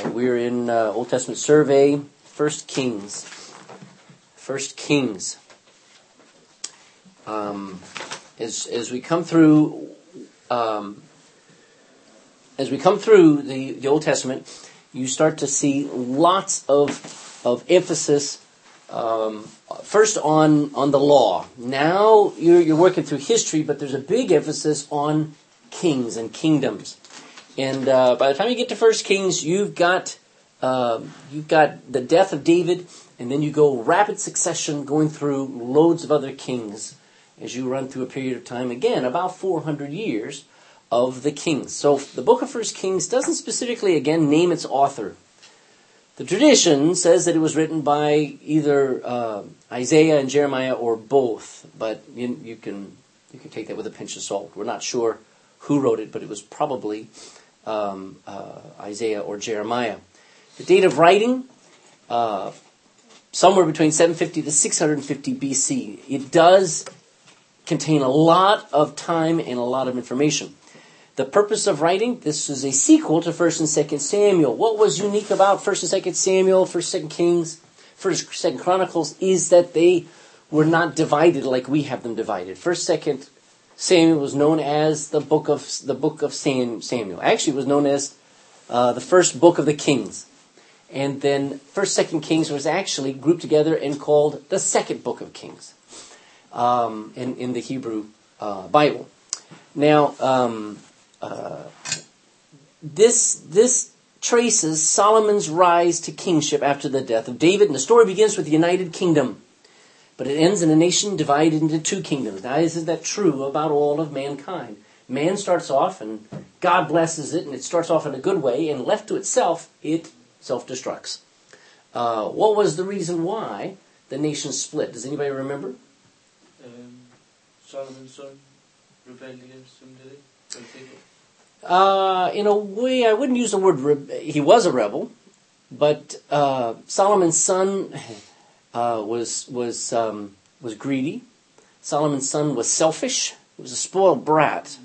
We're in Old Testament survey, 1 Kings. 1 Kings. As we come through, the Old Testament, you start to see lots of emphasis. First on the law. Now you're working through history, but there's a big emphasis on kings and kingdoms. And by the time you get to 1 Kings, you've got the death of David, and then you go rapid succession going through loads of other kings as you run through a period of time, again, about 400 years of the kings. So the book of 1 Kings doesn't specifically, again, name its author. The tradition says that it was written by either Isaiah and Jeremiah or both, but you can take that with a pinch of salt. We're not sure who wrote it, but it was probably Isaiah or Jeremiah. The date of writing, somewhere between 750 to 650 BC. It does contain a lot of time and a lot of information. The purpose of writing, this is a sequel to 1 and 2 Samuel. What was unique about 1 and 2 Samuel, 1 2 Kings, 1 2 Chronicles, is that they were not divided like we have them divided. 1 2 Samuel was known as the book of Samuel. Actually, it was known as the first book of the Kings. And then 1 2 Kings was actually grouped together and called the second book of Kings in the Hebrew Bible. Now, this traces Solomon's rise to kingship after the death of David, and the story begins with the United Kingdom. But it ends in a nation divided into two kingdoms. Now, isn't that true about all of mankind? Man starts off, and God blesses it, and it starts off in a good way, and left to itself, it self-destructs. What was the reason why the nation split? Does anybody remember? Solomon's son rebelled against him, did he? In a way, I wouldn't use the word he was a rebel, but Solomon's son was greedy. Solomon's son was selfish. He was a spoiled brat.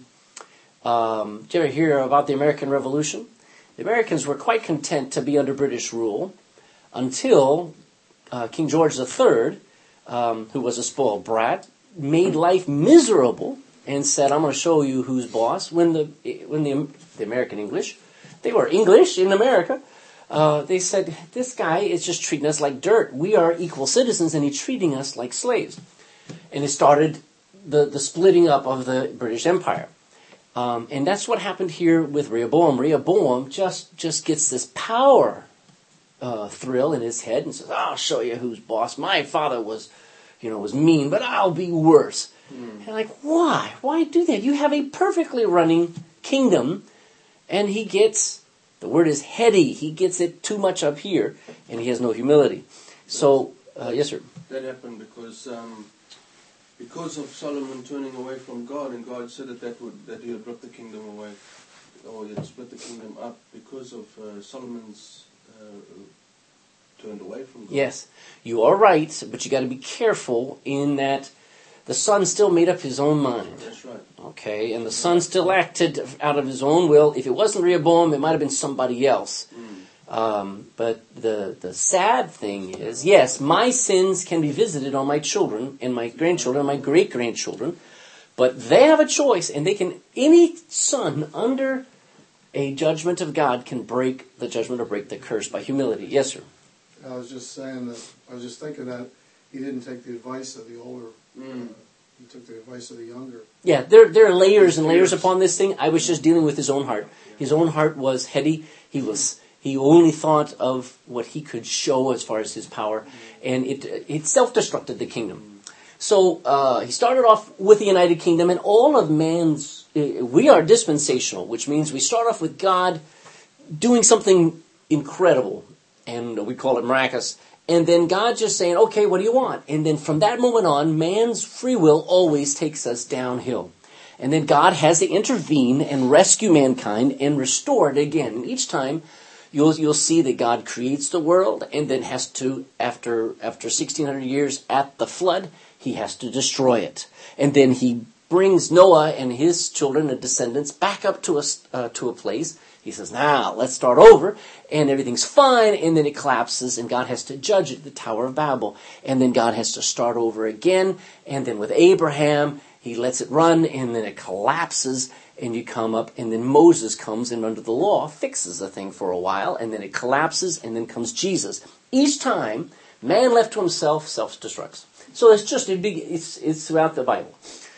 Did you ever hear about the American Revolution? The Americans were quite content to be under British rule until King George III, who was a spoiled brat, made life miserable and said, "I'm going to show you who's boss." When the American English, they were English in America, they said, "This guy is just treating us like dirt. We are equal citizens, and he's treating us like slaves." And it started the splitting up of the British Empire. And that's what happened here with Rehoboam. Rehoboam just gets this power thrill in his head and says, "I'll show you who's boss. My father was mean, but I'll be worse." And like, why? Why do that? You have a perfectly running kingdom, and he gets, the word is heady, he gets it too much up here, and he has no humility. So, yes, sir. That happened because of Solomon turning away from God, and God said that he would rip the kingdom away, or he'd split the kingdom up because of Solomon's turned away from God. Yes, you are right, but you got to be careful in that the son still made up his own mind. That's right. Okay, and the son still acted out of his own will. If it wasn't Rehoboam, it might have been somebody else. But the sad thing is, yes, my sins can be visited on my children and my grandchildren and my great-grandchildren, but they have a choice, and any son under a judgment of God can break the judgment or break the curse by humility. Yes, sir. I was just thinking that he didn't take the advice of the older. He took the advice of the younger. Yeah, there are layers and layers upon this thing. I was just dealing with his own heart. His own heart was heady. He only thought of what he could show as far as his power, and it self-destructed the kingdom. So he started off with the United Kingdom, and all of we are dispensational, which means we start off with God doing something incredible, and we call it miraculous. And then God just saying, "Okay, what do you want?" And then from that moment on, man's free will always takes us downhill. And then God has to intervene and rescue mankind and restore it again. And each time, you'll see that God creates the world and then has to, after 1,600 years at the flood, he has to destroy it. And then he brings Noah and his children and descendants back up to a place. He He says, now, let's start over, and everything's fine, and then it collapses, and God has to judge it, the Tower of Babel. And then God has to start over again, and then with Abraham, he lets it run, and then it collapses, and you come up, and then Moses comes, and under the law, fixes the thing for a while, and then it collapses, and then comes Jesus. Each time, man left to himself, self-destructs. So it's just it's throughout the Bible.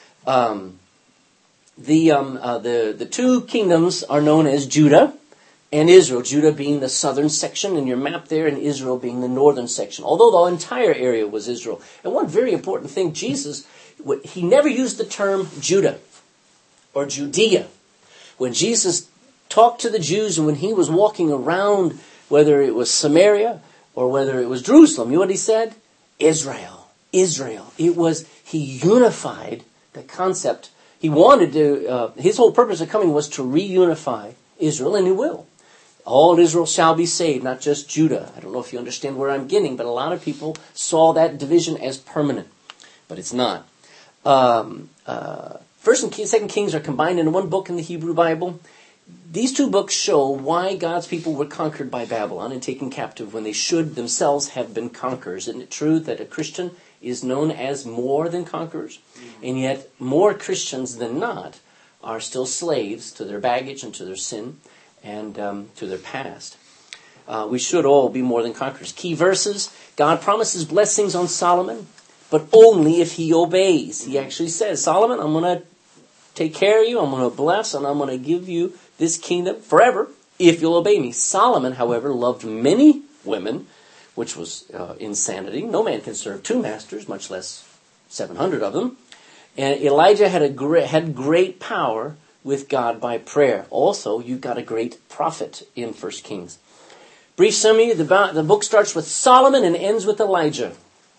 The two kingdoms are known as Judah and Israel. Judah being the southern section in your map there, and Israel being the northern section. Although the entire area was Israel. And one very important thing, Jesus, he never used the term Judah or Judea. When Jesus talked to the Jews and when he was walking around, whether it was Samaria or whether it was Jerusalem, you know what he said? Israel. Israel. He unified the concept. He wanted to, his whole purpose of coming was to reunify Israel, and he will. All Israel shall be saved, not just Judah. I don't know if you understand where I'm getting, but a lot of people saw that division as permanent, but it's not. First and Second Kings are combined in one book in the Hebrew Bible. These two books show why God's people were conquered by Babylon and taken captive when they should themselves have been conquerors. Isn't it true that a Christian is known as more than conquerors? And yet more Christians than not are still slaves to their baggage and to their sin and to their past. We should all be more than conquerors. Key verses: God promises blessings on Solomon, but only if he obeys. He actually says, Solomon, I'm going to take care of you, I'm going to bless, and I'm going to give you this kingdom forever if you'll obey me. Solomon, however, loved many women, which was insanity. No man can serve two masters, much less 700 of them. And Elijah had great power with God by prayer. Also, you've got a great prophet in 1 Kings. Brief summary, the book starts with Solomon and ends with Elijah.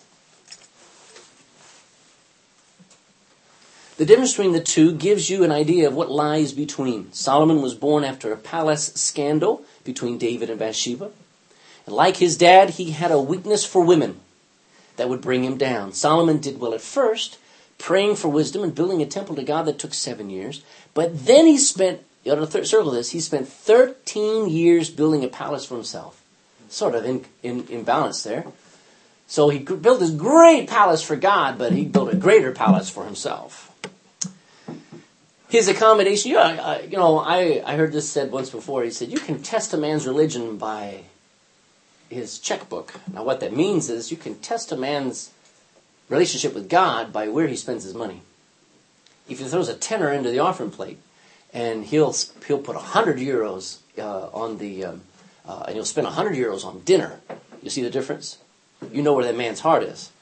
The difference between the two gives you an idea of what lies between. Solomon was born after a palace scandal between David and Bathsheba. And like his dad, he had a weakness for women that would bring him down. Solomon did well at first, praying for wisdom and building a temple to God that took 7 years. But then he spent, you ought to circle this, he spent 13 years building a palace for himself. Sort of imbalance there. So he built this great palace for God, but he built a greater palace for himself. His accommodation, I heard this said once before. He said, you can test a man's religion by his checkbook. Now what that means is you can test a man's relationship with God by where he spends his money. If he throws a tenner into the offering plate, and he'll put 100 euros on the, and he'll spend 100 euros on dinner. You see the difference? You know where that man's heart is.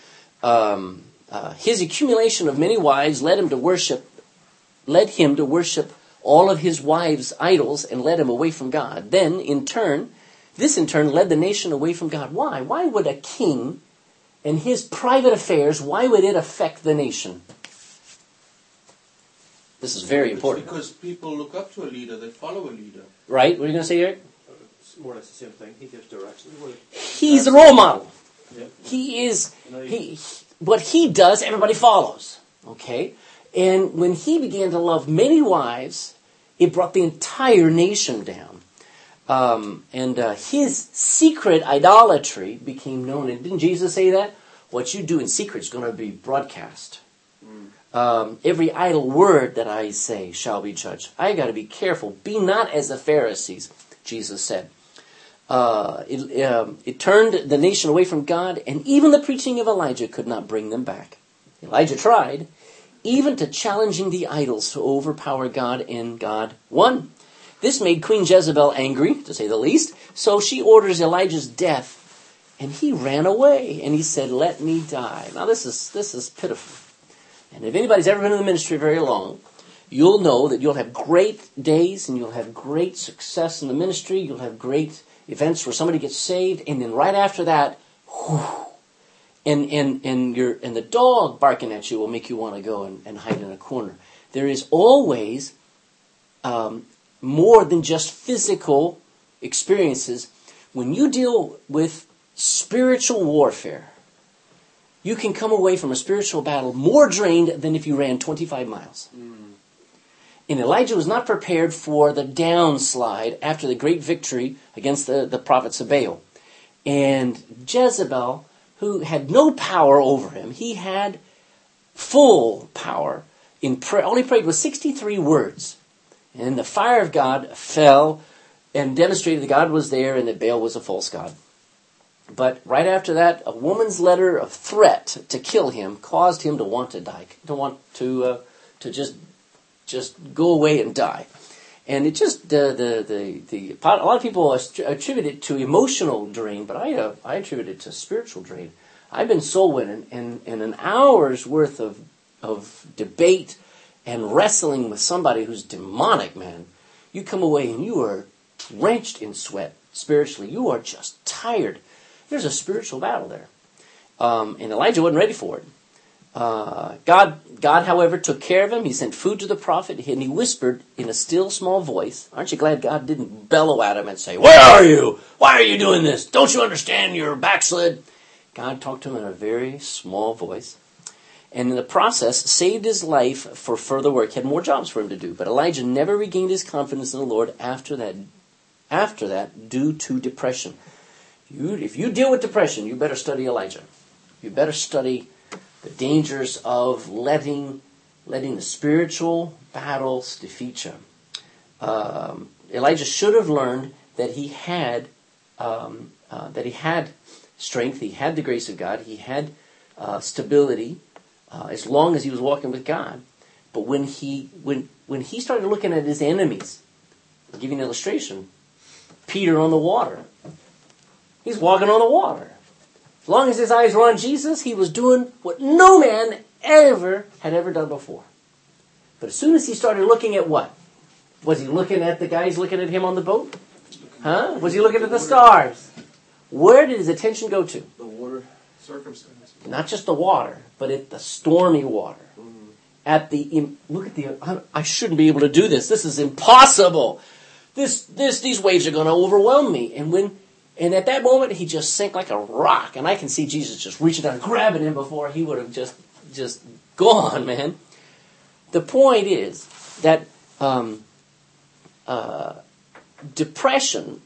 His accumulation of many wives led him to worship all of his wives' idols and led him away from God. Then, this in turn led the nation away from God. Why? Why would a king and his private affairs, why would it affect the nation? This is very important. Because people look up to a leader, they follow a leader. Right? What are you going to say, Eric? It's more or less the same thing. He gives direction. He's the role model. Yeah. He is, what he does, everybody follows. Okay? And when he began to love many wives, it brought the entire nation down. His secret idolatry became known. And didn't Jesus say that? What you do in secret is going to be broadcast. Every idle word that I say shall be judged. I got to be careful. Be not as the Pharisees, Jesus said. It turned the nation away from God, and even the preaching of Elijah could not bring them back. Elijah tried, even to challenging the idols to overpower God, and God won. This made Queen Jezebel angry, to say the least, so she orders Elijah's death, and he ran away, and he said, let me die. Now this is pitiful. And if anybody's ever been in the ministry very long, you'll know that you'll have great days, and you'll have great success in the ministry, you'll have great events where somebody gets saved, and then right after that, and the dog barking at you will make you want to go and hide in a corner. There is always more than just physical experiences. When you deal with spiritual warfare, you can come away from a spiritual battle more drained than if you ran 25 miles. And Elijah was not prepared for the downslide after the great victory against the prophets of Baal. And Jezebel, who had no power over him, he had full power. Only prayed with 63 words. And the fire of God fell and demonstrated that God was there and that Baal was a false god. But right after that, a woman's letter of threat to kill him caused him to want to die, to just go away and die. And it just a lot of people attribute it to emotional drain, but I attribute it to spiritual drain. I've been soul winning, and an hour's worth of debate and wrestling with somebody who's demonic, man. You come away and you are drenched in sweat spiritually. You are just tired. There's a spiritual battle there. And Elijah wasn't ready for it. God, however, took care of him. He sent food to the prophet, and he whispered in a still small voice. Aren't you glad God didn't bellow at him and say, "Where are you? Why are you doing this? Don't you understand you're backslid?" God talked to him in a very small voice. And in the process, saved his life for further work. He had more jobs for him to do. But Elijah never regained his confidence in the Lord after that, due to depression. If you deal with depression, you better study Elijah. You better study the dangers of letting the spiritual battles defeat you. Elijah should have learned that he had strength. He had the grace of God. He had stability as long as he was walking with God. But when he started looking at his enemies, I'll give you an illustration. Peter on the water. He's walking on the water. As long as his eyes were on Jesus, he was doing what no man had ever done before. But as soon as he started looking at what? Was he looking at the guys looking at him on the boat? Huh? Was he looking at the stars? Where did his attention go to? The water. Circumstance. Not just the water, but at the stormy water. I shouldn't be able to do this. This is impossible. These waves are going to overwhelm me. And at that moment, he just sank like a rock. And I can see Jesus just reaching down and grabbing him before he would have just gone, man. The point is that depression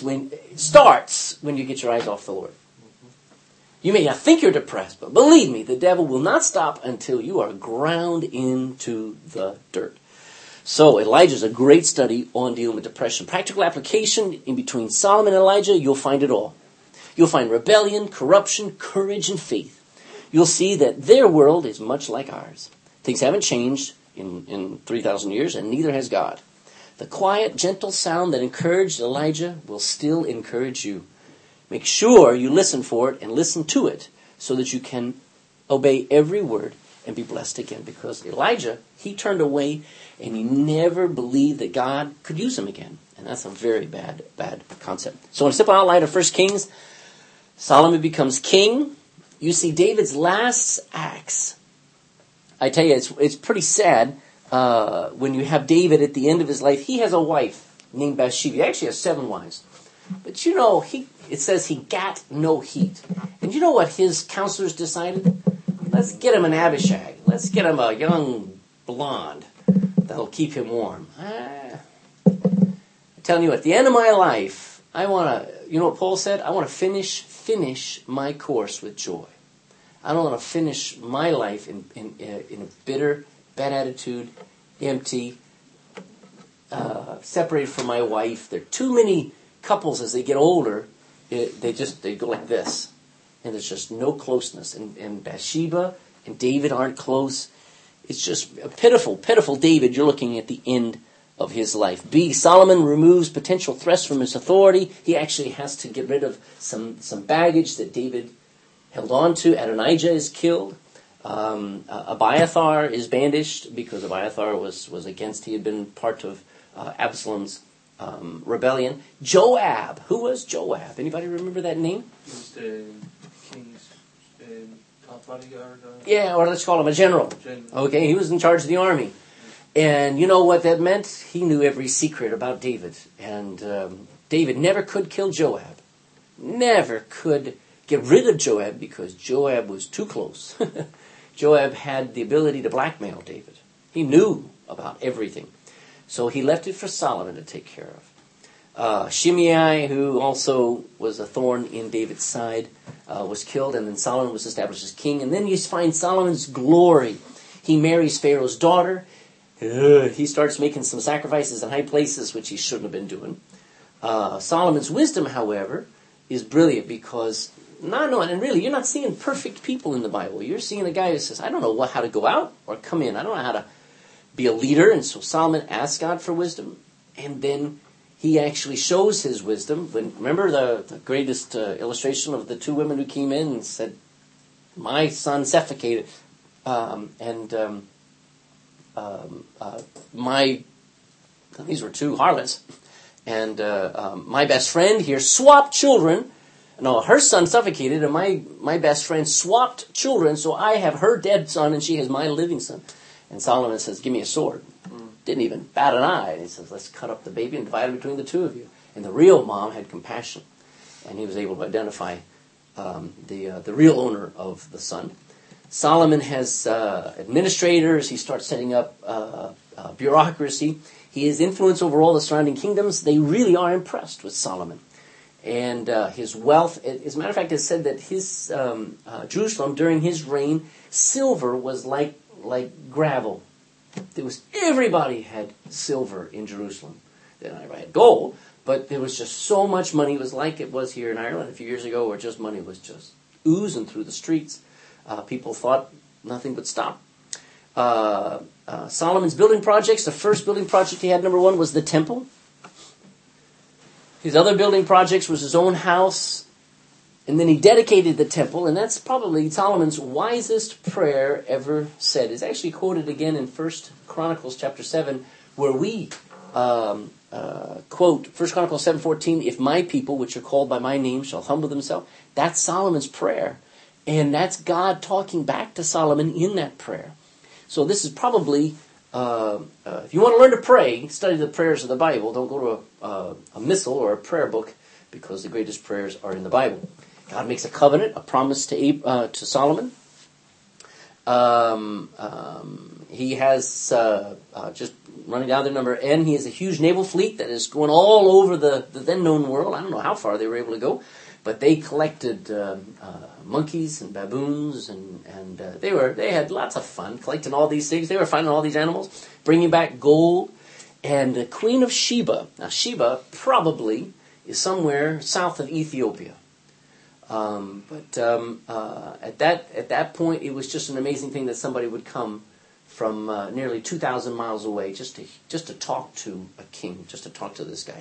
starts when you get your eyes off the Lord. You may not think you're depressed, but believe me, the devil will not stop until you are ground into the dirt. So Elijah's a great study on dealing with depression. Practical application in between Solomon and Elijah, you'll find it all. You'll find rebellion, corruption, courage, and faith. You'll see that their world is much like ours. Things haven't changed in 3,000 years, and neither has God. The quiet, gentle sound that encouraged Elijah will still encourage you. Make sure you listen for it and listen to it so that you can obey every word and be blessed again. Because Elijah, he turned away and he never believed that God could use him again. And that's a very bad concept. So in a simple outline of 1 Kings, Solomon becomes king. You see David's last acts. I tell you, it's pretty sad when you have David at the end of his life. He has a wife named Bathsheba. He actually has 7 wives. But it says he got no heat. And you know what his counselors decided? Let's get him an Abishag. Let's get him a young blonde that'll keep him warm. I'm telling you, at the end of my life, I want to, you know what Paul said? I want to finish my course with joy. I don't want to finish my life in a bitter, bad attitude, empty, separated from my wife. There are too many couples as they get older, they go like this. And there's just no closeness. And Bathsheba and David aren't close. It's just a pitiful David. You're looking at the end of his life. B, Solomon removes potential threats from his authority. He actually has to get rid of some baggage that David held on to. Adonijah is killed. Abiathar is banished because Abiathar was against, he had been part of Absalom's rebellion. Joab. Who was Joab? Anybody remember that name? He was the king's top bodyguard. Yeah, or let's call him a general. Okay, he was in charge of the army. And you know what that meant? He knew every secret about David. And David never could kill Joab. Never could get rid of Joab because Joab was too close. Joab had the ability to blackmail David. He knew about everything. So he left it for Solomon to take care of. Shimei, who also was a thorn in David's side, was killed, and then Solomon was established as king. And then you find Solomon's glory. He marries Pharaoh's daughter. He starts making some sacrifices in high places, which he shouldn't have been doing. Solomon's wisdom, however, is brilliant because, and really, you're not seeing perfect people in the Bible. You're seeing a guy who says, I don't know how to go out or come in. I don't know how to be a leader. And so Solomon asks God for wisdom, and then he actually shows his wisdom. Remember the greatest illustration of the two women who came in and said, my son suffocated, these were two harlots, and my best friend here swapped children. No, her son suffocated, and my best friend swapped children, so I have her dead son, and she has my living son. And Solomon says, give me a sword. Didn't even bat an eye. And he says, let's cut up the baby and divide it between the two of you. And the real mom had compassion, and he was able to identify the real owner of the son. Solomon has administrators. He starts setting up bureaucracy. He has influence over all the surrounding kingdoms. They really are impressed with Solomon. And his wealth, as a matter of fact, it's said that his Jerusalem, during his reign, silver was like gravel. Everybody had silver in Jerusalem. They never had gold, but there was just so much money. It was like it was here in Ireland a few years ago, where just money was just oozing through the streets. People thought nothing would stop. Solomon's building projects, the first building project he had, number one, was the temple. His other building projects was his own house, and then he dedicated the temple, and that's probably Solomon's wisest prayer ever said. It's actually quoted again in 1 Chronicles chapter 7, where we quote 1 Chronicles 7:14, if my people, which are called by my name, shall humble themselves. That's Solomon's prayer, and that's God talking back to Solomon in that prayer. So this is probably, if you want to learn to pray, study the prayers of the Bible. Don't go to a missal or a prayer book, because the greatest prayers are in the Bible. God makes a covenant, a promise to Solomon. He has, just running down the number N, he has a huge naval fleet that is going all over the then known world. I don't know how far they were able to go, but they collected monkeys and baboons, and they had lots of fun collecting all these things. They were finding all these animals, bringing back gold. And the Queen of Sheba, now Sheba probably is somewhere south of Ethiopia. But at that point, it was just an amazing thing that somebody would come from nearly 2,000 miles away just to talk to a king, just to talk to this guy.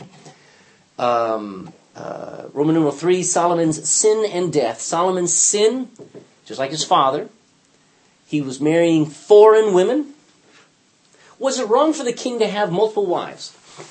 Roman numeral 3, Solomon's sin and death. Solomon's sin, just like his father, he was marrying foreign women. Was it wrong for the king to have multiple wives?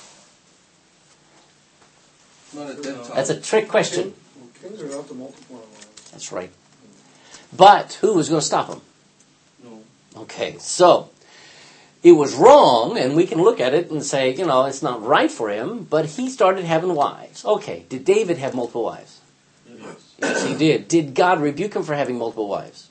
Not at that time. That's a trick question. Kings are not to multiply wives. That's right. But who was going to stop him? No. Okay, so it was wrong, and we can look at it and say, it's not right for him, but he started having wives. Okay, did David have multiple wives? Yes. Yes, he did. Did God rebuke him for having multiple wives?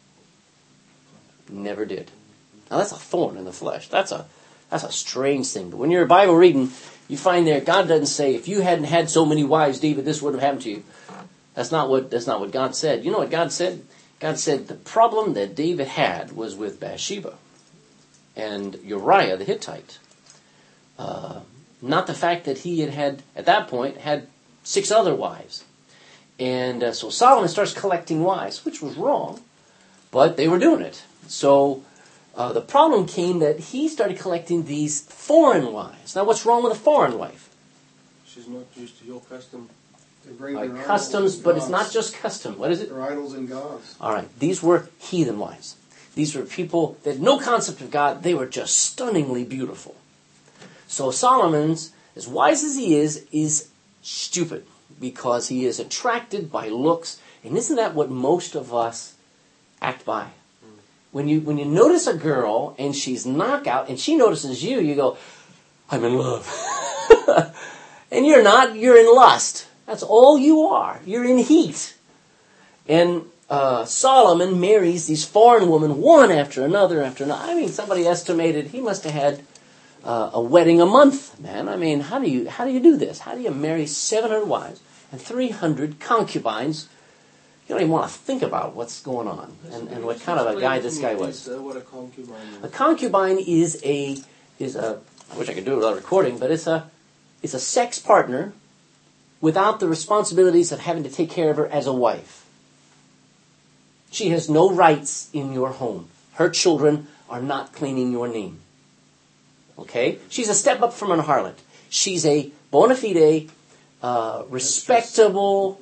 Never did. Now that's a thorn in the flesh. That's a strange thing. But when you're Bible reading, you find there God doesn't say, if you hadn't had so many wives, David, this wouldn't have happened to you. That's not what God said. You know what God said? God said the problem that David had was with Bathsheba and Uriah the Hittite. Not the fact that he had at that point, had 6 other wives. And so Solomon starts collecting wives, which was wrong, but they were doing it. So the problem came that he started collecting these foreign wives. Now, what's wrong with a foreign wife? She's not used to your custom. They bring By their customs, idols and but it's gods. not just custom. What is it? Their idols and gods. All right, these were heathen wives. These were people that had no concept of God. They were just stunningly beautiful. So Solomon's, as wise as he is stupid because he is attracted by looks. And isn't that what most of us act by? When you notice a girl and she's knockout and she notices you, you go, I'm in love. And you're not, you're in lust. That's all you are. You're in heat. And Solomon marries these foreign women one after another after another. I mean, somebody estimated he must have had a wedding a month, man. I mean, how do you do this? How do you marry 700 wives and 300 concubines? You don't even want to think about what's going on and what kind of a guy this guy was. What a concubine is. A concubine is a I wish I could do it without recording, but it's a sex partner without the responsibilities of having to take care of her as a wife. She has no rights in your home. Her children are not cleaning your name. Okay? She's a step up from an harlot. She's a bona fide, respectable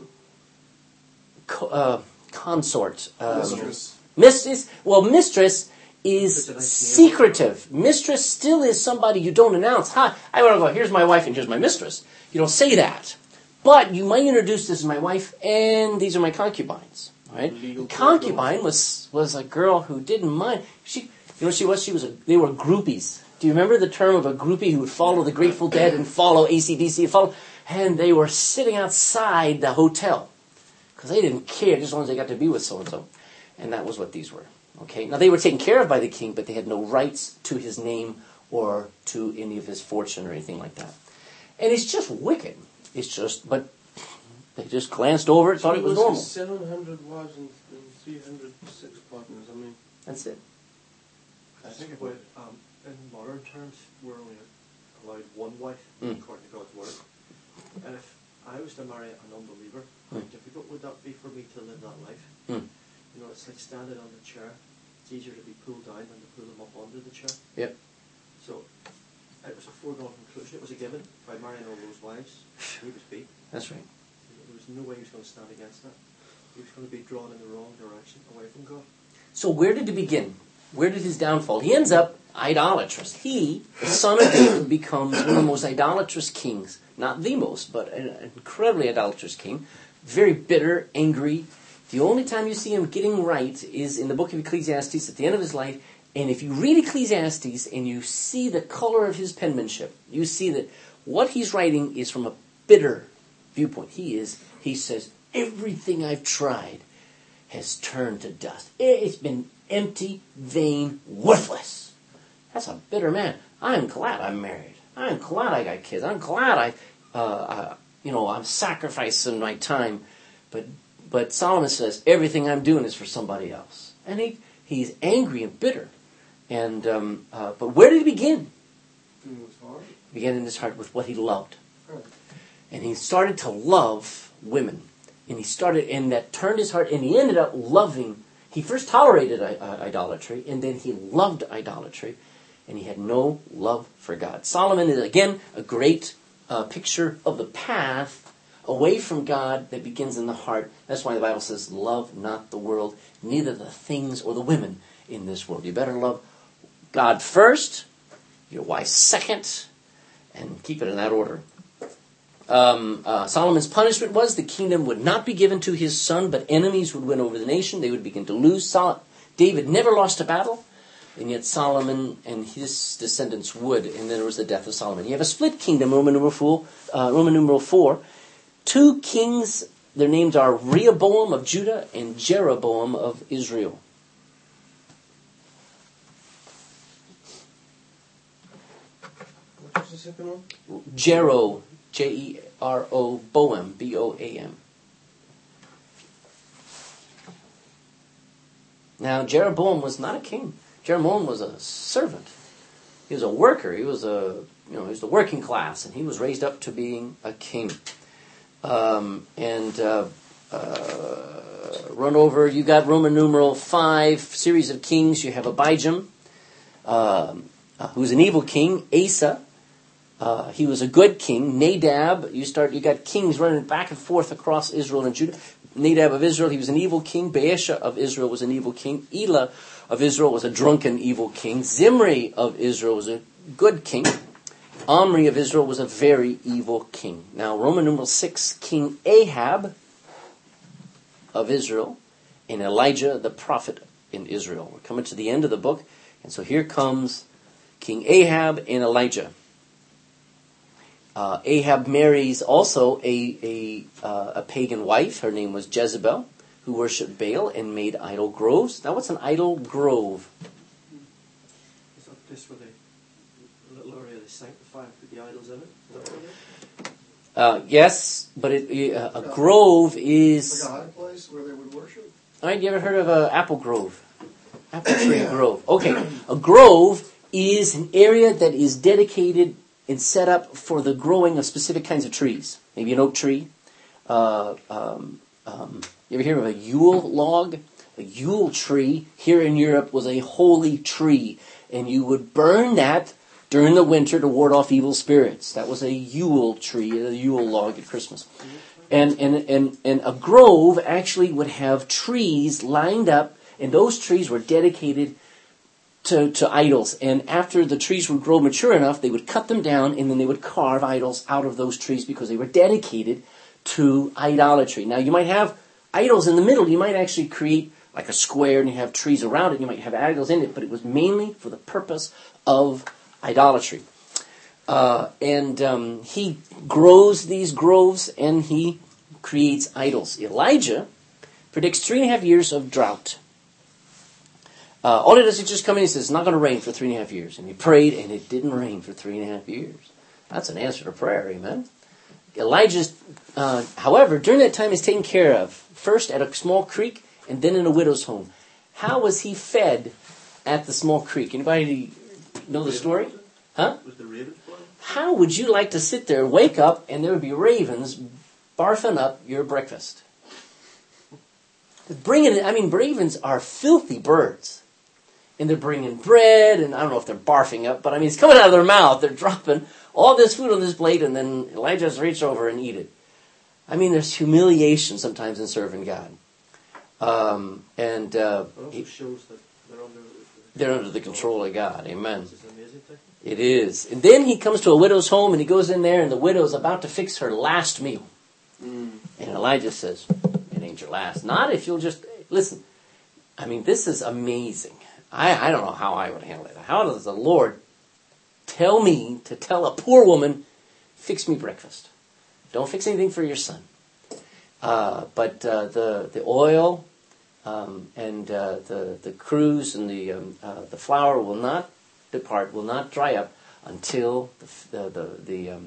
consort. Mistress. Mistress is secretive. Mistress still is somebody you don't announce. Hi, I want to go, here's my wife and here's my mistress. You don't say that. But you might introduce this as my wife and these are my concubines. Right? Concubine was a girl who didn't mind. They were groupies. Do you remember the term of a groupie who would follow the Grateful Dead and follow AC/DC and they were sitting outside the hotel because they didn't care just as long as they got to be with so-and-so. And that was what these were. Okay. Now they were taken care of by the king, but they had no rights to his name or to any of his fortune or anything like that. And it's just wicked. But they just glanced over it, thought it was normal. 700 wives and 300 sex partners. I mean, that's it. I think about in modern terms, we're only allowed one wife according to God's word. And if I was to marry an unbeliever, how difficult would that be for me to live that life? You know, it's like standing on the chair. It's easier to be pulled down than to pull them up under the chair. Yep. So it was a foregone conclusion. It was a given. By marrying all those wives, he was beat. That's right. There was no way he was going to stand against that. He was going to be drawn in the wrong direction, away from God. So where did he begin? Where did his downfall? He ends up idolatrous. He, the son of David, becomes one of the most idolatrous kings. Not the most, but an incredibly idolatrous king. Very bitter, angry. The only time you see him getting right is in the book of Ecclesiastes at the end of his life. And if you read Ecclesiastes and you see the color of his penmanship, you see that what he's writing is from a bitter viewpoint. He says, everything I've tried has turned to dust. It's been empty, vain, worthless. That's a bitter man. I'm glad I'm married. I'm glad I got kids. I'm glad I'm sacrificing my time. But Solomon says everything I'm doing is for somebody else, and he's angry and bitter. And but where did he begin? In his heart. He began in his heart with what he loved, Right. and he started to love women, and that turned his heart, and he ended up loving. He first tolerated idolatry, and then he loved idolatry, and he had no love for God. Solomon is, again, a great picture of the path away from God that begins in the heart. That's why the Bible says, love not the world, neither the things or the women in this world. You better love God first, your wife second, and keep it in that order. Solomon's punishment was the kingdom would not be given to his son, but enemies would win over the nation. They would begin to lose. David never lost a battle, and yet Solomon and his descendants would, and then there was the death of Solomon. You have a split kingdom, Roman numeral 4. Two kings, their names are Rehoboam of Judah and Jeroboam of Israel. what was the second one? Jero, Jero, Boam, Boam. Now, Jeroboam was not a king. Jeroboam was a servant. He was a worker. He was the working class, and he was raised up to being a king. Run over. You got Roman numeral 5 series of kings. You have Abijam, who's an evil king. Asa, he was a good king. Nadab, you got kings running back and forth across Israel and Judah. Nadab of Israel, he was an evil king. Baasha of Israel was an evil king. Elah of Israel was a drunken evil king. Zimri of Israel was a good king. Omri of Israel was a very evil king. Now, Roman numeral 6, King Ahab of Israel, and Elijah the prophet in Israel. We're coming to the end of the book, and so here comes King Ahab and Elijah. Ahab marries also a pagan wife. Her name was Jezebel, who worshipped Baal and made idol groves. Now, what's an idol grove? Is that place where the little area the idols in it. Is that what it is? Yes, but a grove is... Like a high place where they would worship? All right, you ever heard of an apple grove? Apple tree grove. Okay, a grove is an area that is dedicated and set up for the growing of specific kinds of trees. Maybe an oak tree. You ever hear of a Yule log? A Yule tree here in Europe was a holy tree, and you would burn that during the winter to ward off evil spirits. That was a Yule tree, a Yule log at Christmas. And a grove actually would have trees lined up, and those trees were dedicated to idols. And after the trees would grow mature enough, they would cut them down, and then they would carve idols out of those trees because they were dedicated to idolatry. Now, you might have idols in the middle. You might actually create like a square, and you have trees around it. You might have idols in it, but it was mainly for the purpose of idolatry. He grows these groves, and he creates idols. Elijah predicts 3.5 years of drought. All it does is just come in and says, it's not going to rain for 3.5 years. And he prayed, and it didn't rain for 3.5 years. That's an answer to prayer, amen? Elijah's, however, during that time is taken care of. First at a small creek, and then in a widow's home. How was he fed at the small creek? Anybody know the story? Huh? Was the ravens flying? How would you like to sit there, wake up, and there would be ravens barfing up your breakfast? Ravens are filthy birds. And they're bringing bread, and I don't know if they're barfing up, but it's coming out of their mouth. They're dropping all this food on this plate, and then Elijah has to reach over and eat it. There's humiliation sometimes in serving God. It also shows that they're under the control of God. Amen. This is an amazing thing. It is. And then he comes to a widow's home, and he goes in there, and the widow's about to fix her last meal. And Elijah says, it ain't your last. Not if you'll just... Listen, this is amazing. I don't know how I would handle it. How does the Lord tell me to tell a poor woman, fix me breakfast? Don't fix anything for your son. But the oil and the cruse and the flour will not depart, will not dry up until the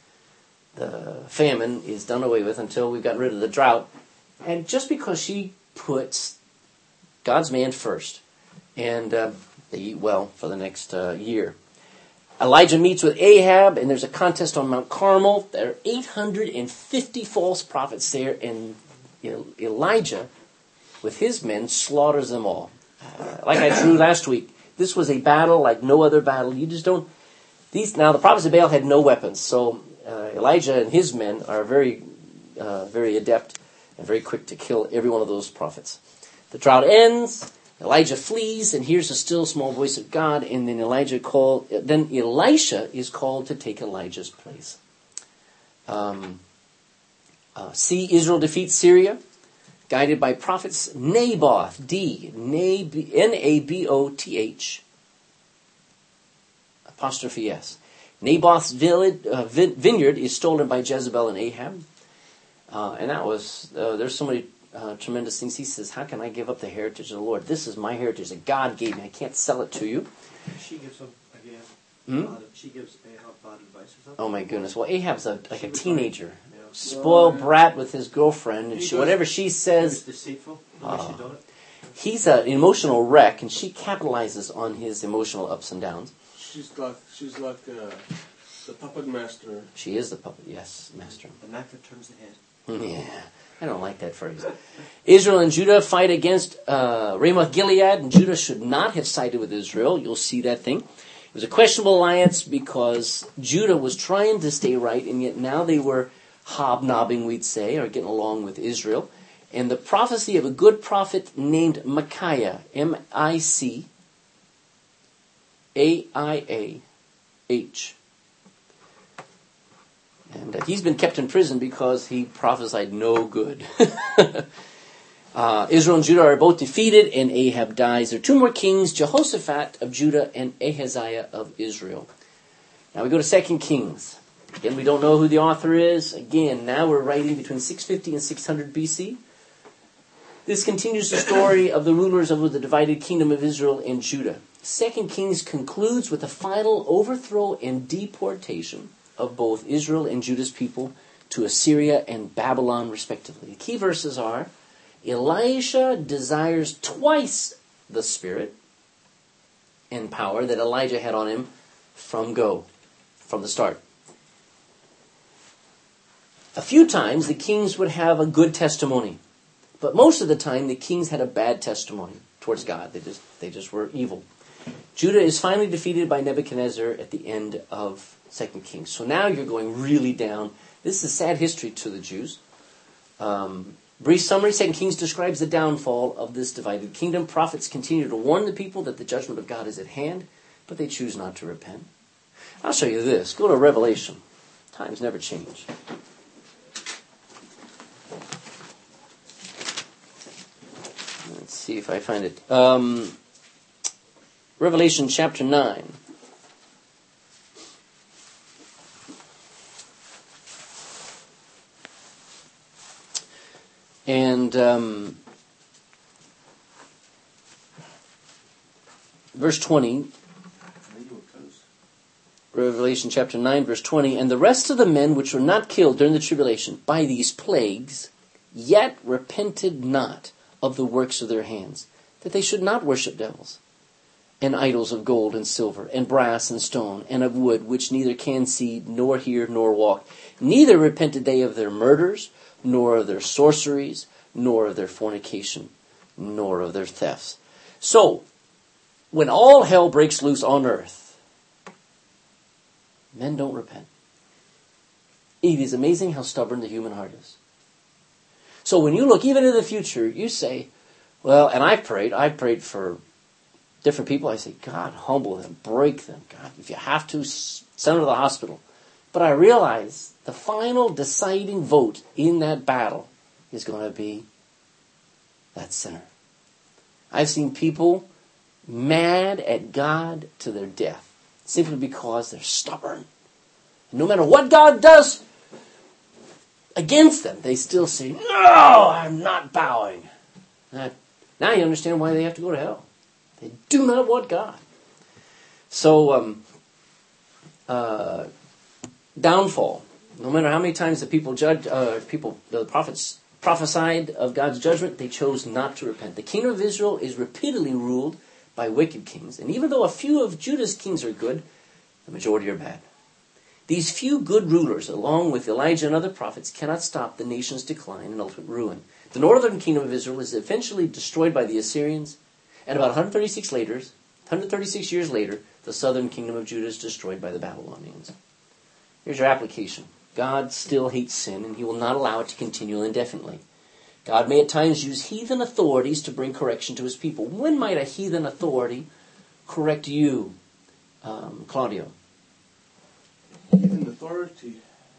famine is done away with, until we've got rid of the drought. And just because she puts God's man first, and they eat well for the next year. Elijah meets with Ahab, and there's a contest on Mount Carmel. There are 850 false prophets there, and Elijah, with his men, slaughters them all. Like I drew last week, this was a battle like no other battle. You just don't... Now, the prophets of Baal had no weapons, so Elijah and his men are very, very adept and very quick to kill every one of those prophets. The drought ends. Elijah flees and hears a still small voice of God, and then Elisha is called to take Elijah's place. Israel defeats Syria, guided by prophets Naboth, Naboth, apostrophe S. Naboth's vineyard is stolen by Jezebel and Ahab, and that was there's so many tremendous things. He says, how can I give up the heritage of the Lord? This is my heritage that God gave me. I can't sell it to you. She gives him, again, she gives Ahab bad advice or something. Oh my goodness. Well, Ahab's like a teenager. Spoiled brat with his girlfriend, and whatever she says... He's deceitful. Done it. He's an emotional wreck, and she capitalizes on his emotional ups and downs. She's like the puppet master. She is the puppet, yes, master. The knife that turns the head. Yeah, I don't like that phrase. Israel and Judah fight against Ramoth Gilead, and Judah should not have sided with Israel. You'll see that thing. It was a questionable alliance because Judah was trying to stay right, and yet now they were hobnobbing, we'd say, or getting along with Israel. And the prophecy of a good prophet named Micaiah, M-I-C-A-I-A-H. And he's been kept in prison because he prophesied no good. Israel and Judah are both defeated, and Ahab dies. There are two more kings, Jehoshaphat of Judah and Ahaziah of Israel. Now we go to 2 Kings. Again, we don't know who the author is. Again, now we're writing between 650 and 600 BC. This continues the story of the rulers over the divided kingdom of Israel and Judah. 2 Kings concludes with the final overthrow and deportation of both Israel and Judah's people to Assyria and Babylon, respectively. The key verses are, Elisha desires twice the spirit and power that Elijah had on him from the start. A few times the kings would have a good testimony, but most of the time the kings had a bad testimony towards God. They just were evil. Judah is finally defeated by Nebuchadnezzar at the end of 2 Kings. So now you're going really down. This is sad history to the Jews. Brief summary, 2 Kings describes the downfall of this divided kingdom. Prophets continue to warn the people that the judgment of God is at hand, but they choose not to repent. I'll show you this. Go to Revelation. Times never change. Let's see if I find it. Revelation chapter 9. And verse 20, Revelation chapter 9, verse 20, and the rest of the men which were not killed during the tribulation by these plagues, yet repented not of the works of their hands, that they should not worship devils, and idols of gold and silver, and brass and stone, and of wood, which neither can see, nor hear, nor walk. Neither repented they of their murders, nor of their sorceries, nor of their fornication, nor of their thefts. So, when all hell breaks loose on earth, men don't repent. It is amazing how stubborn the human heart is. So when you look even into the future, you say, well, and I've prayed for different people. I say, God, humble them, break them. God, if you have to, send them to the hospital. But I realize the final deciding vote in that battle is going to be that sinner. I've seen people mad at God to their death simply because they're stubborn. And no matter what God does against them, they still say, no, I'm not bowing. Now you understand why they have to go to hell. They do not want God. So, downfall. No matter how many times the prophets prophesied of God's judgment, they chose not to repent. The kingdom of Israel is repeatedly ruled by wicked kings. And even though a few of Judah's kings are good, the majority are bad. These few good rulers, along with Elijah and other prophets, cannot stop the nation's decline and ultimate ruin. The northern kingdom of Israel is eventually destroyed by the Assyrians, and about 136 years later, the southern kingdom of Judah is destroyed by the Babylonians. Here's your application. God still hates sin, and he will not allow it to continue indefinitely. God may at times use heathen authorities to bring correction to his people. When might a heathen authority correct you, Claudio? Heathen authority.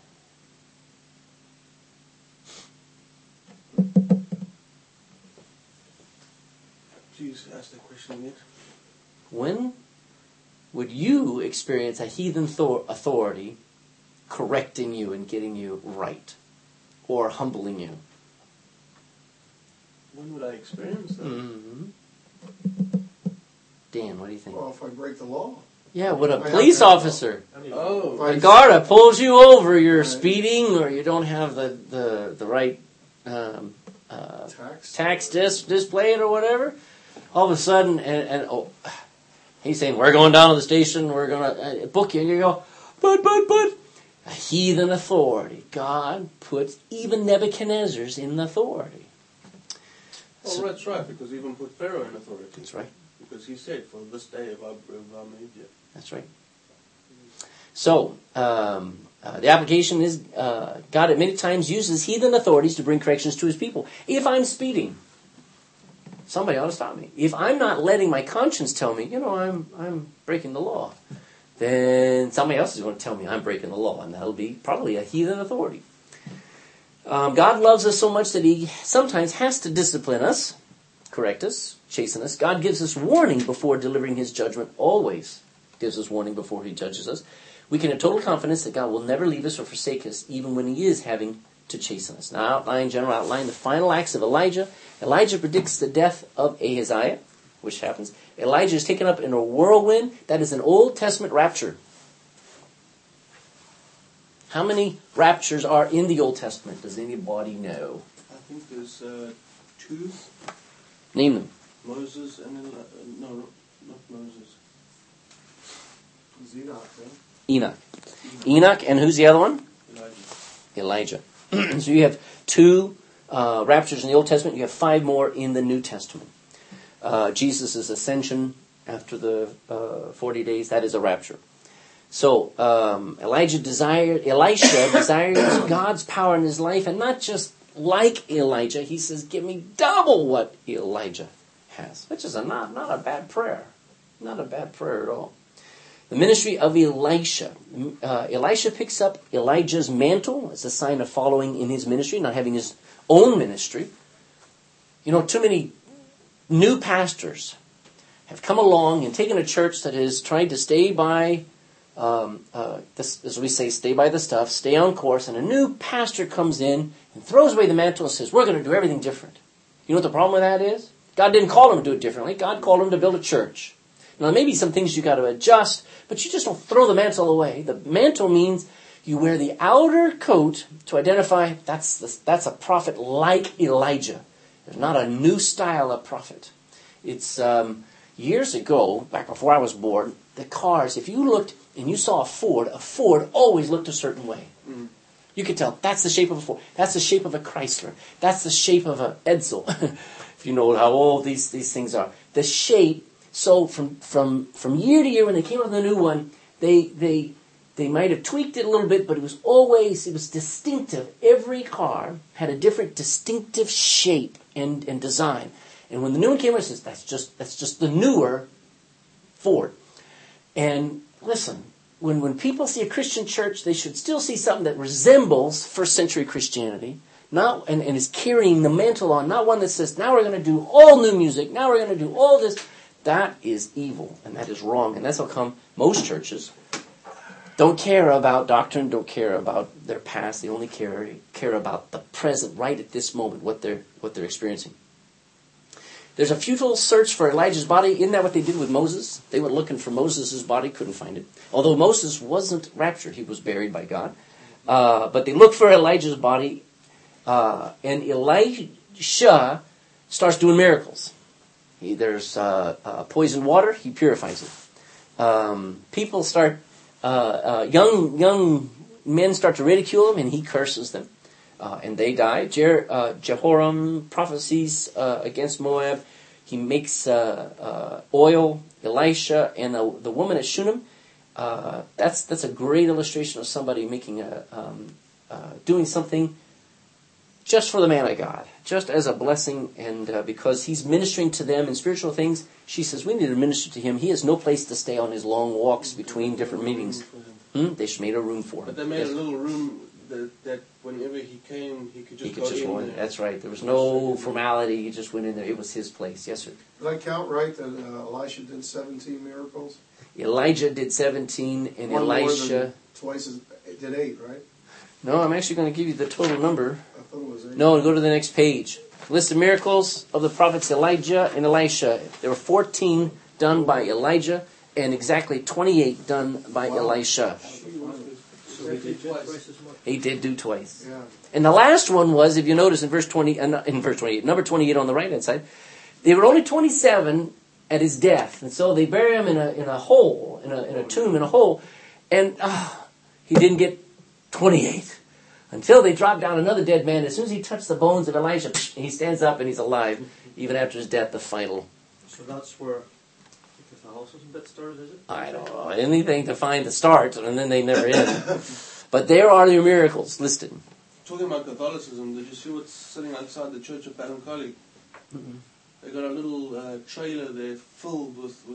Please ask that question again. When would you experience a heathen authority correcting you and getting you right, or humbling you? When would I experience that? Mm-hmm. Dan, what do you think? Well, if I break the law. Yeah, would a police officer, Oh, a guard pulls you over, you're speeding, or you don't have the right tax displayed or whatever, all of a sudden, and he's saying, we're going down to the station, we're going to book you, and you go, but, a heathen authority. God puts even Nebuchadnezzar's in authority. Oh, that's right, because he even put Pharaoh in authority. That's right. Because he said, for this day have I made you. That's right. So, the application is, God at many times uses heathen authorities to bring corrections to his people. If I'm speeding, somebody ought to stop me. If I'm not letting my conscience tell me, I'm breaking the law, then somebody else is going to tell me I'm breaking the law, and that'll be probably a heathen authority. God loves us so much that he sometimes has to discipline us, correct us, chasten us. God gives us warning before delivering his judgment, always gives us warning before he judges us. We can have total confidence that God will never leave us or forsake us, even when he is having to chasten us. Now, outline the final acts of Elijah. Elijah predicts the death of Ahaziah, which happens. Elijah is taken up in a whirlwind. That is an Old Testament rapture. How many raptures are in the Old Testament? Does anybody know? I think there's 2. Name them. Moses and no, not Moses. It's Enoch, yeah? Enoch. Enoch, and who's the other one? Elijah. Elijah. So you have 2 raptures in the Old Testament. You have 5 more in the New Testament. Jesus' ascension after the 40 days, that is a rapture. So Elisha desires God's power in his life, and not just like Elijah. He says, give me double what Elijah has, which is not a bad prayer. Not a bad prayer at all. The ministry of Elisha. Elisha picks up Elijah's mantle as a sign of following in his ministry, not having his own ministry. You know, too many new pastors have come along and taken a church that has tried to stay by, as we say, stay by the stuff, stay on course, and a new pastor comes in and throws away the mantle and says, we're going to do everything different. You know what the problem with that is? God didn't call him to do it differently. God called him to build a church. Now, there may be some things you got to adjust, but you just don't throw the mantle away. The mantle means you wear the outer coat to identify that's a prophet like Elijah. There's not a new style of prophet. It's years ago, back before I was born, the cars, if you looked and you saw a Ford always looked a certain way. Mm. You could tell, that's the shape of a Ford. That's the shape of a Chrysler. That's the shape of a Edsel. If you know how old these things are. The shape, so from year to year when they came out with a new one, they might have tweaked it a little bit, but it was distinctive. Every car had a different distinctive shape and design. And when the new one came out, it says, that's just the newer Ford. And listen, when people see a Christian church, they should still see something that resembles first century Christianity, and is carrying the mantle on, not one that says, now we're going to do all new music, now we're going to do all this. That is evil, and that is wrong. And that's how come most churches don't care about doctrine, don't care about their past. They only care about the present, right at this moment, what they're experiencing. There's a futile search for Elijah's body. Isn't that what they did with Moses? They went looking for Moses' body, couldn't find it. Although Moses wasn't raptured, he was buried by God. But they looked for Elijah's body, and Elisha starts doing miracles. There's poisoned water, he purifies it. People start, young men start to ridicule him, and he curses them. And they die. Jehoram prophesies against Moab. He makes oil, Elisha, and the woman at Shunem. That's a great illustration of somebody making doing something just for the man of God, just as a blessing, and because he's ministering to them in spiritual things, she says, we need to minister to him. He has no place to stay on his long walks between different meetings. They should made a room for him. But they made a little room that whenever he came, he could just go in there. That's right. There was no formality. He just went in there. It was his place. Yes, sir. Did I count right that Elisha did 17 miracles? Elijah did 17, and One Elisha... twice as... did 8, right? No, I'm actually going to give you the total number. I thought it was 8. No, go to the next page. List of miracles of the prophets Elijah and Elisha. There were 14 done by Elijah, and exactly 28 done by Elisha. So He did do twice. Yeah. And the last one was, if you notice in verse 28, number 28 on the right-hand side, there were only 27 at his death. And so they bury him in a hole, in a tomb, in a hole. And he didn't get 28. Until they dropped down another dead man. As soon as he touched the bones of Elijah, he stands up and he's alive. Even after his death, the final. So that's where the Catholicism bit started, is it? I don't know. Anything to find the start, and then they never end. But there are your miracles listed. Talking about Catholicism, did you see what's sitting outside the church of Ballincollig? Mm-hmm. They got a little trailer there filled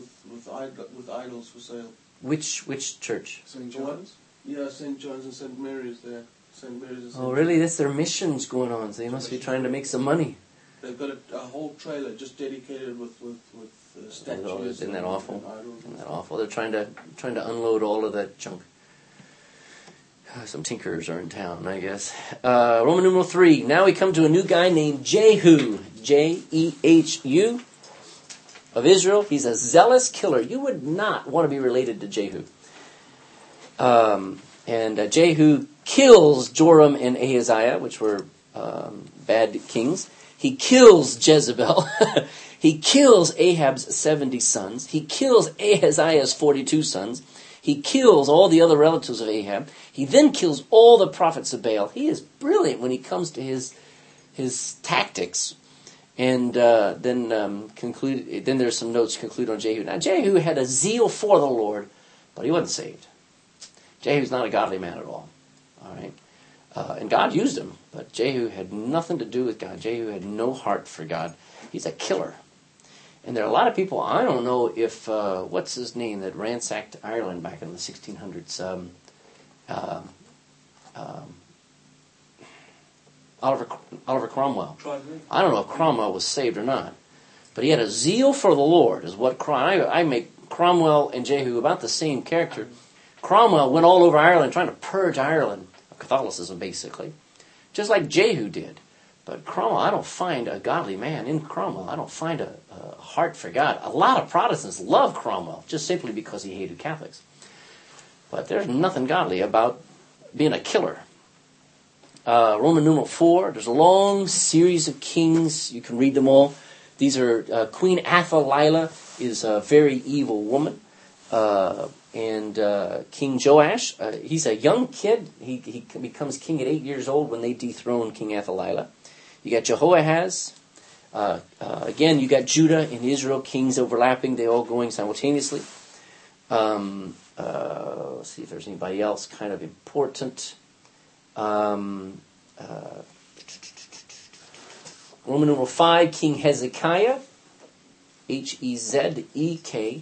with idols for sale. Which church? St. John's? Yeah, St. John's and St. Mary's there. St. Mary's and St. Oh, really? That's their missions going on. So they must be trying to make some money. They've got a whole trailer just dedicated with statues. Isn't that awful? Isn't that awful? They're trying to unload all of that junk. Some tinkerers are in town, I guess. Roman numeral 3. Now we come to a new guy named Jehu. Jehu of Israel. He's a zealous killer. You would not want to be related to Jehu. And Jehu kills Joram and Ahaziah, which were bad kings. He kills Jezebel. He kills Ahab's 70 sons. He kills Ahaziah's 42 sons. He kills all the other relatives of Ahab. He then kills all the prophets of Baal. He is brilliant when he comes to his tactics. And then there's some notes conclude on Jehu. Now Jehu had a zeal for the Lord, but he wasn't saved. Jehu's not a godly man at all. All right, and God used him, but Jehu had nothing to do with God. Jehu had no heart for God. He's a killer. And there are a lot of people, I don't know if, what's his name, that ransacked Ireland back in the 1600s? Oliver Cromwell. I don't know if Cromwell was saved or not. But he had a zeal for the Lord, is what I make Cromwell and Jehu about the same character. Cromwell went all over Ireland trying to purge Ireland of Catholicism, basically, just like Jehu did. But Cromwell, I don't find a godly man in Cromwell. I don't find a heart for God. A lot of Protestants love Cromwell just simply because he hated Catholics. But there's nothing godly about being a killer. Roman numeral 4, there's a long series of kings. You can read them all. These are Queen Athaliah is a very evil woman. And King Joash, he's a young kid. He becomes king at 8 years old when they dethrone King Athaliah. You got Jehoahaz. Again, you got Judah and Israel, kings overlapping. They all going simultaneously. Let's see if there's anybody else kind of important. Roman numeral 5, King Hezekiah. Hezekiah.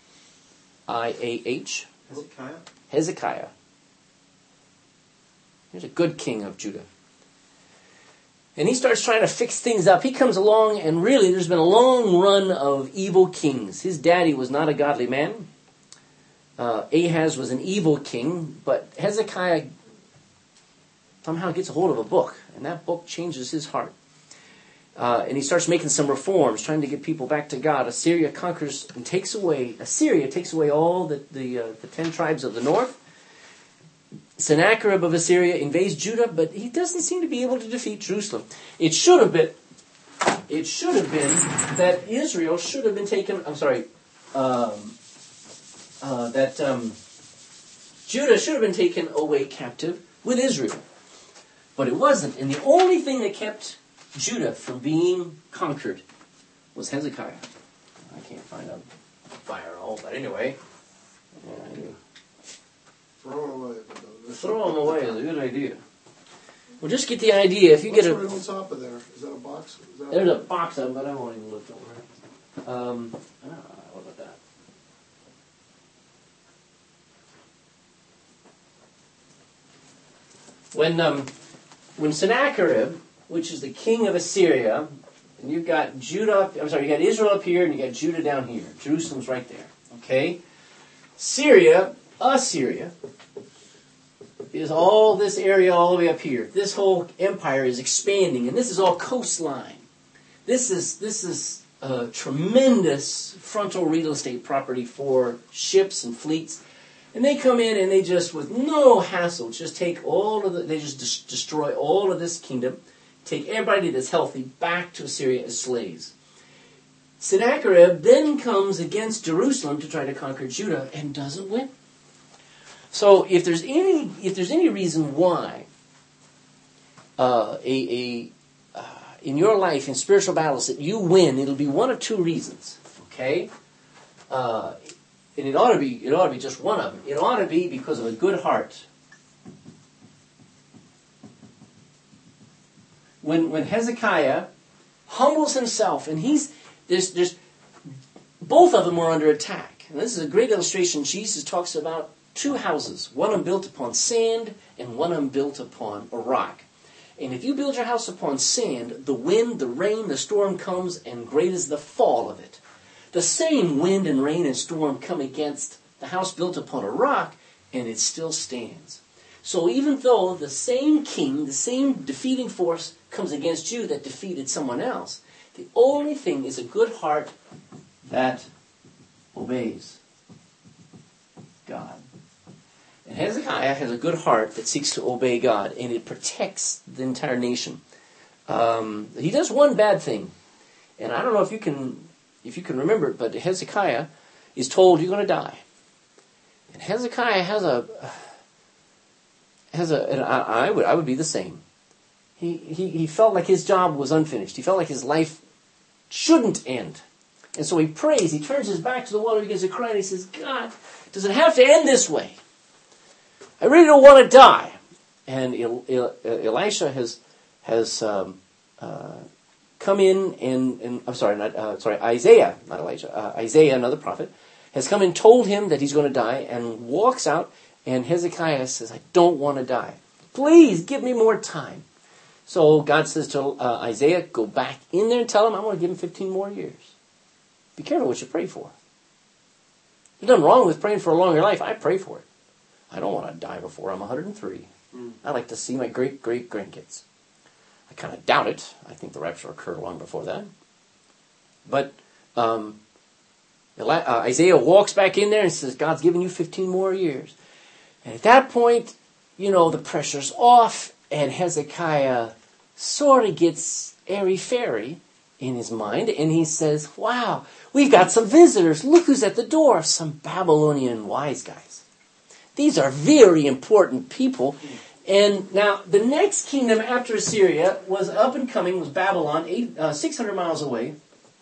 Hezekiah. He's a good king of Judah. And he starts trying to fix things up. He comes along, and really there's been a long run of evil kings. His daddy was not a godly man. Ahaz was an evil king, but Hezekiah somehow gets a hold of a book, and that book changes his heart. And he starts making some reforms, trying to get people back to God. Assyria conquers and takes away all the 10 tribes of the north. Sennacherib of Assyria invades Judah, but he doesn't seem to be able to defeat Jerusalem. It should have been that Israel should have been taken. Judah should have been taken away captive with Israel, but it wasn't. And the only thing that kept Judah from being conquered was Hezekiah. I can't find a fire hole, but anyway. Throw it away. Throw them away is a good idea. Well, just get the idea. If you What's get right on top of there? Is that a box? There's a box of them, but I won't even look over it. What about that? When Sennacherib, which is the king of Assyria, and you've got you got Israel up here, and you got Judah down here. Jerusalem's right there. Okay? Assyria is all this area all the way up here. This whole empire is expanding, and this is all coastline. This is a tremendous frontal real estate property for ships and fleets. And they come in and they just, with no hassle, just take they just destroy all of this kingdom, take everybody that's healthy back to Assyria as slaves. Sennacherib then comes against Jerusalem to try to conquer Judah and doesn't win. So if there's any reason why in your life in spiritual battles that you win, it'll be one of two reasons. Okay, and it ought to be just one of them. It ought to be because of a good heart. When Hezekiah humbles himself, and there's both of them are under attack. And this is a great illustration. Jesus talks about two houses, one of them built upon sand and one of them built upon a rock. And if you build your house upon sand, the wind, the rain, the storm comes, and great is the fall of it. The same wind and rain and storm come against the house built upon a rock, and it still stands. So even though the same king, the same defeating force comes against you that defeated someone else, the only thing is a good heart that obeys God. And Hezekiah has a good heart that seeks to obey God, and it protects the entire nation. He does one bad thing, and I don't know if you can remember it, but Hezekiah is told you're going to die. And Hezekiah and I would be the same. He felt like his job was unfinished. He felt like his life shouldn't end. And so he prays. He turns his back to the wall. He begins to cry. And he says, God, does it have to end this way? I really don't want to die. And Elisha has come in and Isaiah, not Elijah, Isaiah, another prophet, has come and told him that he's going to die, and walks out. And Hezekiah says, I don't want to die. Please give me more time. So God says to Isaiah, go back in there and tell him I'm going to give him 15 more years. Be careful what you pray for. There's nothing wrong with praying for a longer life. I pray for it. I don't want to die before I'm 103. I like to see my great-great-grandkids. I kind of doubt it. I think the rapture occurred long before that. But Isaiah walks back in there and says, God's given you 15 more years. And at that point, the pressure's off, and Hezekiah sort of gets airy-fairy in his mind, and he says, wow, we've got some visitors. Look who's at the door, some Babylonian wise guys. These are very important people. And now, the next kingdom after Assyria was up and coming, was Babylon, 600 miles away.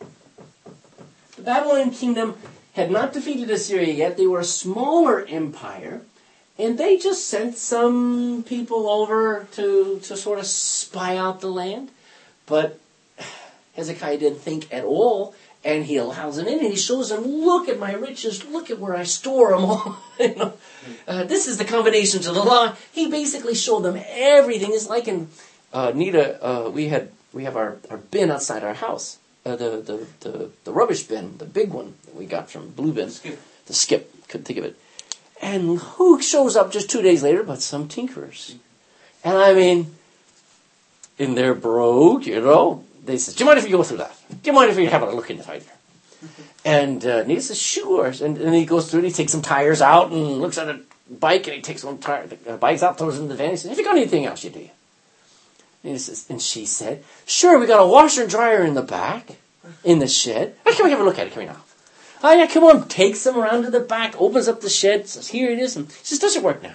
The Babylonian kingdom had not defeated Assyria yet. They were a smaller empire. And they just sent some people over to sort of spy out the land. But Hezekiah didn't think at all. And he allows them in, and he shows them, look at my riches, look at where I store them all. This is the combination to the law. He basically showed them everything. It's like in Nita, we have our bin outside our house. The rubbish bin, the big one that we got from Blue Bin. The skip, couldn't think of it. And who shows up just 2 days later but some tinkerers? And I mean, and they're broke, They says, do you mind if we go through that? Do you mind if we have a look inside there? And Nita says, sure. And he goes through and he takes some tires out and looks at a bike, and he takes one tire, the bike's out, throws it in the van. He says, have you got anything else you do? And she said, sure, we got a washer and dryer in the back, in the shed. Oh, can we have a look at it? Come here now. Oh, yeah, come on. Takes them around to the back, opens up the shed, says, here it is. And she says, does it work now?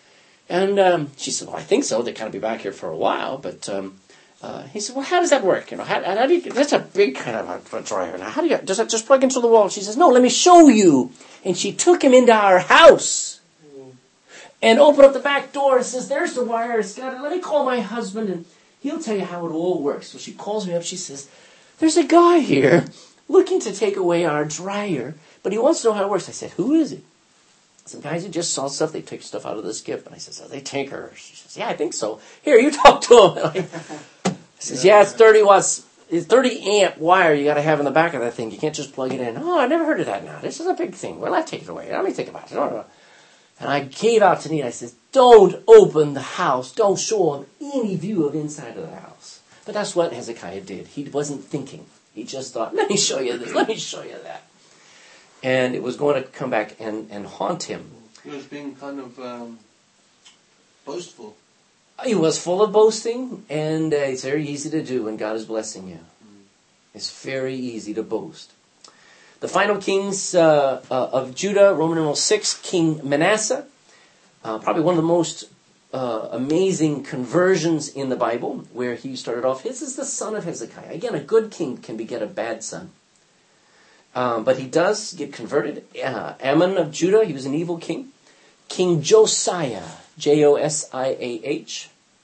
And she said, well, I think so. They kind of be back here for a while. But he said, well, how does that work? How do you, that's a big kind of a dryer. Now, does that just plug into the wall? She says, no, let me show you. And she took him into our house and opened up the back door and says, there's the wire. Let me call my husband and he'll tell you how it all works. So she calls me up. She says, there's a guy here looking to take away our dryer, but he wants to know how it works. I said, who is it? Some guys who just saw stuff, they take stuff out of the skip. And I said, are they tinkerers? She says, yeah, I think so. Here, you talk to him. I says, yeah, it's 30 watts. It's 30 amp wire you got to have in the back of that thing. You can't just plug it in. Oh, I never heard of that now. This is a big thing. Well, let's take it away. Let me think about it. And I gave out to Nita. I said, don't open the house. Don't show him any view of inside of the house. But that's what Hezekiah did. He wasn't thinking. He just thought, let me show you this. Let me show you that. And it was going to come back and haunt him. He was being kind of boastful. He was full of boasting, and it's very easy to do when God is blessing you. It's very easy to boast. The final kings of Judah, Roman numeral 6, King Manasseh, probably one of the most amazing conversions in the Bible, where he started off. His is the son of Hezekiah. Again, a good king can beget a bad son. But he does get converted. Ammon of Judah, he was an evil king. King Josiah, Josiah.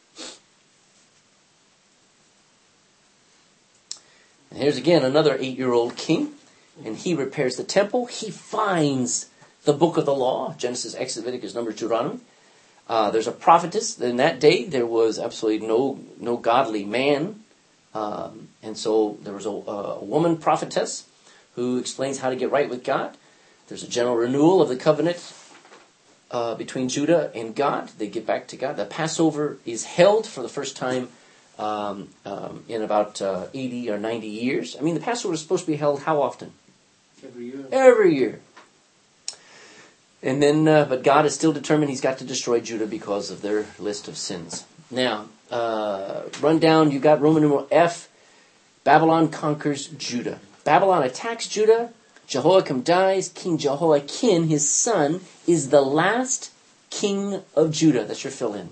And here's again another 8-year-old king. And he repairs the temple. He finds the book of the law, Genesis, Exodus, Leviticus, Numbers, Deuteronomy. There's a prophetess. In that day, there was absolutely no godly man. And so there was a woman prophetess who explains how to get right with God. There's a general renewal of the covenant between Judah and God. They get back to God. The Passover is held for the first time in about 80 or 90 years. I mean, the Passover is supposed to be held how often? Every year. Every year. And then, but God is still determined He's got to destroy Judah because of their list of sins. Now, run down, you got Roman numeral F. Babylon conquers Judah. Babylon attacks Judah. Jehoiakim dies. King Jehoiakim, his son, is the last king of Judah. That's your fill-in.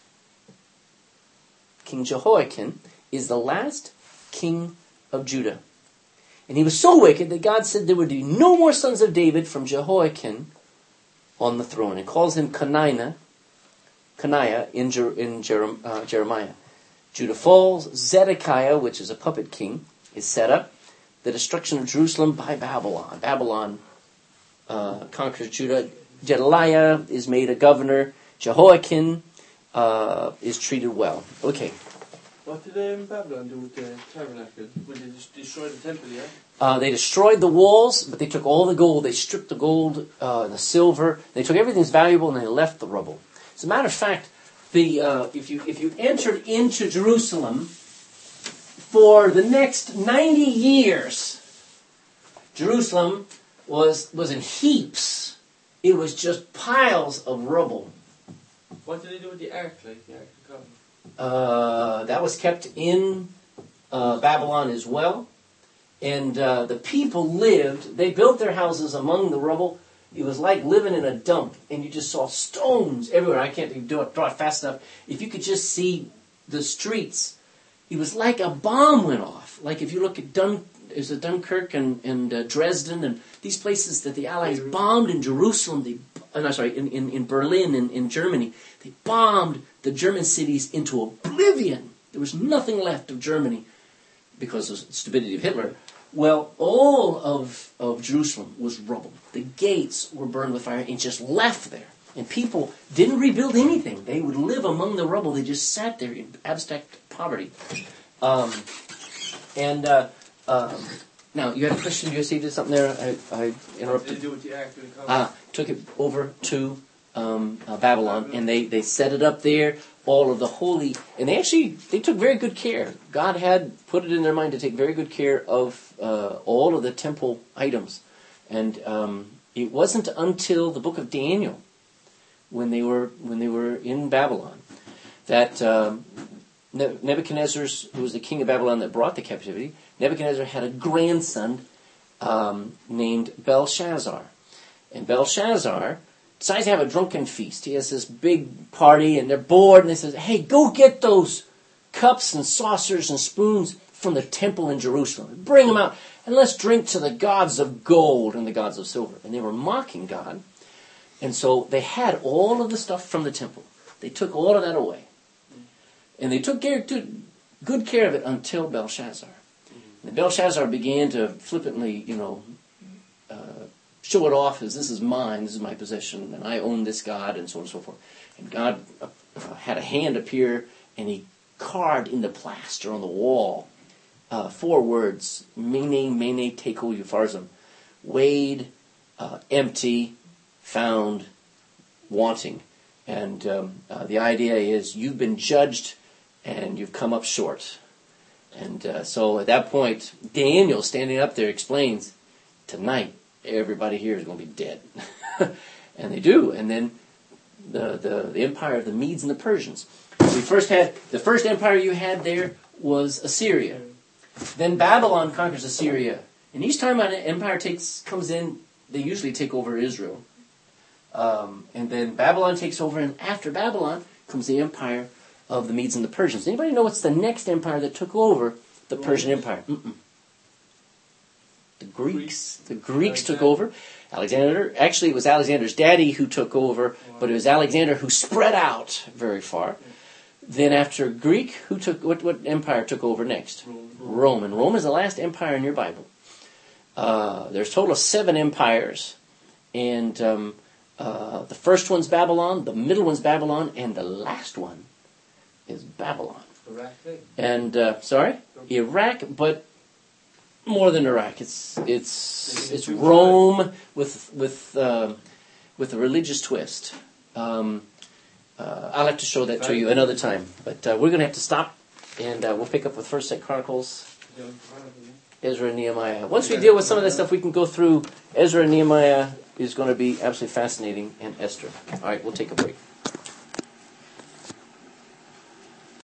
King Jehoiakim is the last king of Judah. And he was so wicked that God said there would be no more sons of David from Jehoiakim on the throne. It calls him Coniah in Jeremiah. Judah falls. Zedekiah, which is a puppet king, is set up. The destruction of Jerusalem by Babylon. Babylon conquers Judah. Gedaliah is made a governor. Jehoiakim is treated well. Okay. What did Babylon do with the tabernacle? When they destroyed the temple, yeah? They destroyed the walls, but they took all the gold. They stripped the gold, the silver. They took everything that's valuable, and they left the rubble. As a matter of fact, if you entered into Jerusalem for the next 90 years, Jerusalem was in heaps. It was just piles of rubble. What did they do with the ark, like the Ark of the Covenant? That was kept in Babylon as well. And the people lived, they built their houses among the rubble. It was like living in a dump. And you just saw stones everywhere. I can't draw it fast enough. If you could just see the streets, it was like a bomb went off. Like if you look at Dunkirk and Dresden and these places that the Allies bombed in Jerusalem, in Berlin and in Germany, they bombed the German cities into oblivion. There was nothing left of Germany because of the stupidity of Hitler. Well, all of Jerusalem was rubble. The gates were burned with fire and just left there. And people didn't rebuild anything. They would live among the rubble. They just sat there in abject poverty. Now, you had a question. You did something there. I interrupted. What did they do with the Ark of the Covenant? Took it over to Babylon, and they set it up there. All of the holy, and they took very good care. God had put it in their mind to take very good care of all of the temple items, and it wasn't until the book of Daniel, when they were in Babylon, that Nebuchadnezzar, who was the king of Babylon that brought the captivity, Nebuchadnezzar had a grandson named Belshazzar, and Belshazzar decides to have a drunken feast. He has this big party, and they're bored, and they say, hey, go get those cups and saucers and spoons from the temple in Jerusalem. Bring them out, and let's drink to the gods of gold and the gods of silver. And they were mocking God, and so they had all of the stuff from the temple. They took all of that away. And they took good care of it until Belshazzar. And Belshazzar began to flippantly, show it off as this is mine, this is my possession, and I own this god, and so on and so forth. And God had a hand appear, and he carved in the plaster on the wall 4 words: Mene, Mene, Tekel, Upharsin. Weighed, empty, found, wanting. And the idea is you've been judged, and you've come up short. And so at that point, Daniel, standing up there, explains, tonight, everybody here is going to be dead. And they do. And then the empire of the Medes and the Persians. We first had, the first empire you had there was Assyria. Then Babylon conquers Assyria. And each time an empire comes in, they usually take over Israel. And then Babylon takes over, and after Babylon comes the empire of the Medes and the Persians. Anybody know what's the next empire that took over the Persian Empire? The Greeks. The Greeks took over. Alexander, actually it was Alexander's daddy who took over, but it was Alexander who spread out very far. Then after Greek, who took what empire took over next? Rome. And Rome is the last empire in your Bible. There's a total of 7 empires. And the first one's Babylon, the middle one's Babylon, and the last one is Babylon. Iraq. And Iraq, but more than Iraq. It's Rome with a religious twist. I'll have to show that to you another time. But we're going to have to stop, and we'll pick up with 1 Chronicles Ezra and Nehemiah. Once we deal with some of this stuff, we can go through Ezra and Nehemiah. Is going to be absolutely fascinating, and Esther. All right, we'll take a break.